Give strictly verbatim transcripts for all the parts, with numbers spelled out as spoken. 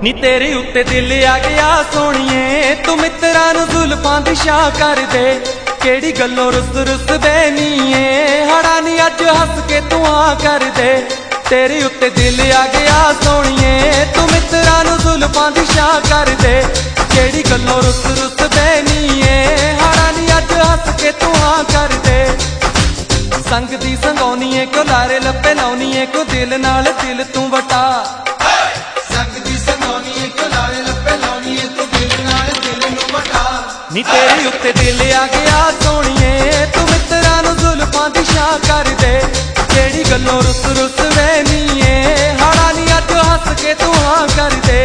ਨੀ ਤੇਰੇ ਉੱਤੇ ਦਿਲ ਆ ਗਿਆ ਸੋਹਣੀਏ, ਤੂੰ ਮਿੱਤਰਾਂ ਨੂੰ ਜ਼ੁਲਫਾਂ ਦੀ ਛਾਂ ਕਰ ਦੇ। ਕਿਹੜੀ ਗੱਲੋਂ ਰੁੱਸ ਰੁੱਸ ਬੈਨੀਏ, ਹੜਾ ਨੀ ਅੱਜ ਹੱਸ ਕੇ ਤੂੰ ਆ ਕਰ ਦੇ। ਤੇਰੇ ਉੱਤੇ ਦਿਲ ਆ ਗਿਆ ਸੋਹਣੀਏ, ਤੂੰ ਮਿੱਤਰਾਂ ਨੂੰ ਜ਼ੁਲਫਾਂ ਦੀ ਛਾਂ ਕਰ ਦੇ। ਕਿਹੜੀ ਗੱਲੋਂ ਰੁੱਸ ਰੁੱਸ ਬੈਨੀਏ, ਹੜਾ ਨੀ ਅੱਜ ਹੱਸ ਕੇ ਤੂੰ ਆ ਕਰ ਦੇ। ਸੰਗ ਦੀ ਸੰਗਾਉਣੀ ਏ, ਕਿਉਂ ਲਾਰੇ ਲੱਪੇ ਲਾਉਣੀ ਏ, ਕਿਉਂ ਦਿਲ ਨਾਲ ਦਿਲ ਤੂੰ ਵਟਾ। ਨੀ ਤੇਰੇ ਉੱਤੇ ਦਿਲ ਆ ਗਿਆ ਸੋਹਣੀਏ, ਤੂੰ ਮਿੱਤਰਾਂ ਨੂੰ ਜ਼ੁਲਫਾਂ ਦੀ ਛਾਂ ਕਰ ਦੇ। ਕਿਹੜੀ ਗੱਲੋਂ ਰੁੱਸ ਰੁੱਸ ਵੈਨੀਏ, ਹਾੜਾ ਨੀ ਅੱਜ ਹੱਸ ਕੇ ਤੂੰ ਹਾਂ ਕਰ ਦੇ।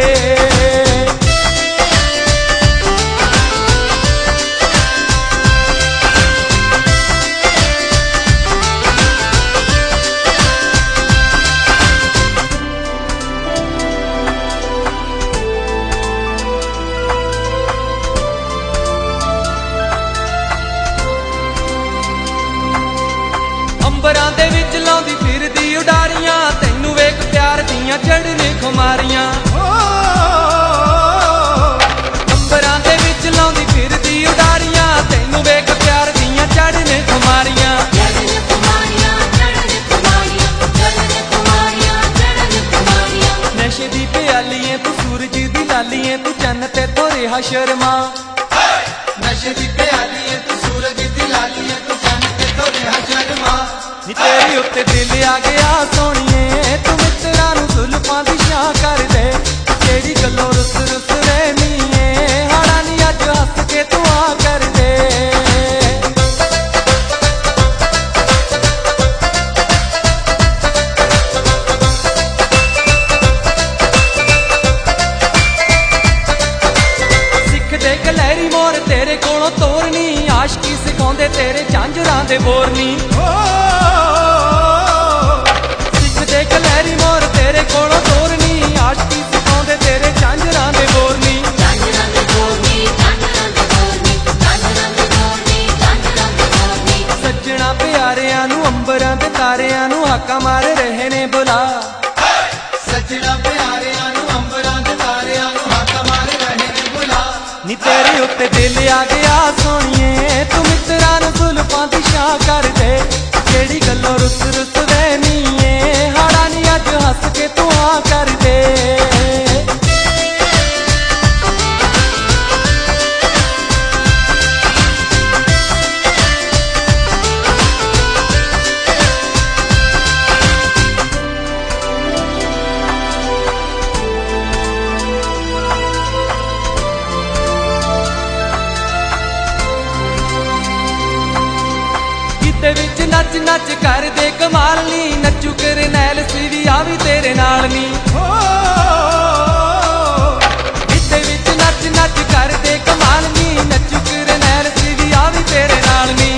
ਅੰਬਰਾਂ ਦੇ ਵਿੱਚ ਲਾਉਂਦੀ ਫਿਰਦੀ ਉਡਾਰੀਆਂ, ਤੈਨੂੰ ਵੇਖ ਪਿਆਰ ਦੀਆਂ ਚੜ੍ਹਨੇ ਖੁਮਾਰੀਆਂ। ਅੰਬਰਾਂ ਦੇ ਵਿੱਚ ਲਾਉਂਦੀ ਫਿਰਦੀ ਉਡਾਰੀਆਂ, ਤੈਨੂੰ ਵੇਖ ਪਿਆਰ ਦੀਆਂ ਚੜ੍ਹਨੇ ਖੁਮਾਰੀਆਂ। ਨਸ਼ੇ ਦੀ ਪਿਆਲੀਏ ਤੂੰ, ਸੂਰਜ ਦੀ ਲਾਲੀਏ ਤੂੰ, ਚੰਨ ਤੇ ਤੋਂ ਰਿਹਾ ਸ਼ਰਮਾ। ਨਸ਼ੇ ਦੀ ਪਿਆਲੀਏ ਤੂੰ, ਸੂਰਜ ਦੀ ਲਾਲੀਏ ਤੂੰ, ਚੰਨ ਤੇ ਤੋਂ ਰਿਹਾ ਸ਼ਰਮਾ। ਨੀ ਤੇਰੇ ਉੱਤੇ ਦਿਲ ਆ ਗਿਆ ਸੋਹਣੀਏ, ਤੂੰ ਮਿੱਤਰਾਂ ਨੂੰ ਜ਼ੁਲਫਾਂ ਦੀ ਛਾਂ ਕਰ ਦੇ। ਕਿਹੜੀ ਗੱਲੋਂ ਰੁੱਸ ਰੁੱਸ ਰਹਿਨੀਏ, ਹਾੜਾ ਨੀ ਅੱਜ ਹੱਸ ਕੇ ਤੂੰ ਆ ਕਰ ਦੇ। ਸਿੱਖਦੇ ਕਲਹਿਰੀ ਮੋਰ ਤੇਰੇ ਕੋਲੋਂ ਤੋਰਨੀ, ਆਸ਼ਕੀ ਸਿਖਾਉਂਦੇ ਤੇਰੇ ਝਾਂਜਰਾਂ ਦੇ ਬੋਰਨੀ। ਸਿੱਖਦੇ ਕਲਹਿਰੀ ਮੋਰ ਤੇਰੇ ਕੋਲੋਂ ਤੋਰਨੀ, ਆਸ਼ਕੀ ਸਿਖਾਉਂਦੇ ਤੇਰੇ ਝਾਂਜਰਾਂ ਦੇ ਬੋਰਨੀ। ਸੱਜਣਾ ਪਿਆਰਿਆਂ ਨੂੰ, ਅੰਬਰਾਂ ਦੇ ਤਾਰਿਆਂ ਨੂੰ ਹਾਕਾਂ ਮਾਰ ਰਹੇ ਨੇ ਬੁਲਾ। ਸੱਜਣਾ ਪਿਆਰਿਆਂ ਨੂੰ, ਅੰਬਰਾਂ ਦੇ ਤਾਰਿਆਂ ਨੂੰ ਹਾਕਾਂ ਮਾਰ ਰਹੇ ਨੇ ਬੁਲਾ। ਨੀ ਤੇਰੇ ਉੱਤੇ ਦਿਲ ਆ ਗਿਆ ਸੋਹਣੀਏ, ਤੂੰ ਮਿੱਤਰਾਂ ਨੂੰ ਜ਼ੁਲਫਾਂ ਦੀ ਛਾਂ ਕਰ ਦੇ। ਕਿਹੜੀ ਗੱਲੋਂ ਰੁੱਸ ਰੁੱਸ ਵੈਨੀਏ, ਹਾੜਾ ਨੀ ਅੱਜ ਹੱਸ ਕੇ ਤੂੰ ਆ ਕਰ ਦੇ। ਦੇ ਵਿੱਚ ਨੱਚ ਨੱਚ ਕਰਦੇ ਕਮਾਲ ਨੀ, ਨੱਚੂ ਕਰਨੈਲ ਸੀ ਵੀ ਆ ਵੀ ਤੇਰੇ ਨਾਲ ਨੀ। ਦੇ ਵਿੱਚ ਨੱਚ ਨੱਚ ਕਰਦੇ ਕਮਾਲ ਨੀ, ਨੱਚੂ ਕਰਨੈਲ ਸੀ ਵੀ ਆ ਵੀ ਤੇਰੇ ਨਾਲ ਨੀ।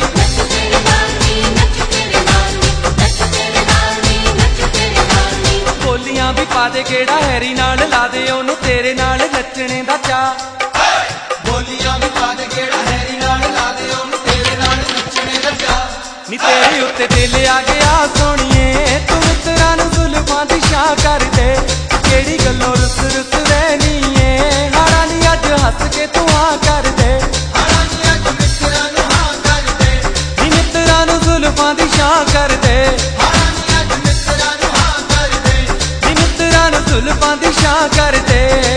ਬੋਲੀਆਂ ਵੀ ਪਾ ਦੇ ਕਿਹੜਾ ਹੈਰੀ ਨਾਲ, ਲਾ ਦੇ ਉਹਨੂੰ ਤੇਰੇ ਨਾਲ ਨੱਚਣੇ ਦਾ ਚਾਅ। ਬੋਲੀਆਂ ਵੀ ਪਾ ਦੇ ਕਿਹੜਾ ਹੈਰੀ ਨਾਲ, ਲਾ ਦੇ ਉਹਨੂੰ ਤੇਰੇ ਨਾਲ ਨੱਚਣੇ ਦਾ ਚਾਅ। ਨੀ ਤੇਰੇ ਉੱਤੇ ਦਿਲ ਆ ਗਿਆ ਸੋਹਣੀਏ, ਤੂੰ ਮਿੱਤਰਾਂ ਨੂੰ ਜ਼ੁਲਫਾਂ ਦੀ ਛਾਂ ਕਰ ਦੇ। ਕਿਹੜੀ ਗੱਲੋਂ ਰੁੱਸ ਰੁੱਸ ਰਹਿਨੀਏ, ਹਾੜਾ ਨੀ ਅੱਜ ਹੱਸ ਕੇ ਤੂੰ ਆ ਕਰ ਦੇ। ਹਾੜਾ ਨੀ ਅੱਜ ਮਿੱਤਰਾਂ ਨੂੰ ਹਾਂ ਕਰ ਦੇ। ਨੀ ਮਿੱਤਰਾਂ ਨੂੰ ਜ਼ੁਲਫਾਂ ਦੀ ਛਾਂ ਕਰ ਦੇ। ਹਾੜਾ ਨੀ ਅੱਜ ਮਿੱਤਰਾਂ ਨੂੰ ਹਾਂ ਕਰ ਦੇ। ਨੀ ਮਿੱਤਰਾਂ ਨੂੰ ਜ਼ੁਲਫਾਂ ਦੀ ਛਾਂ ਕਰ ਦੇ।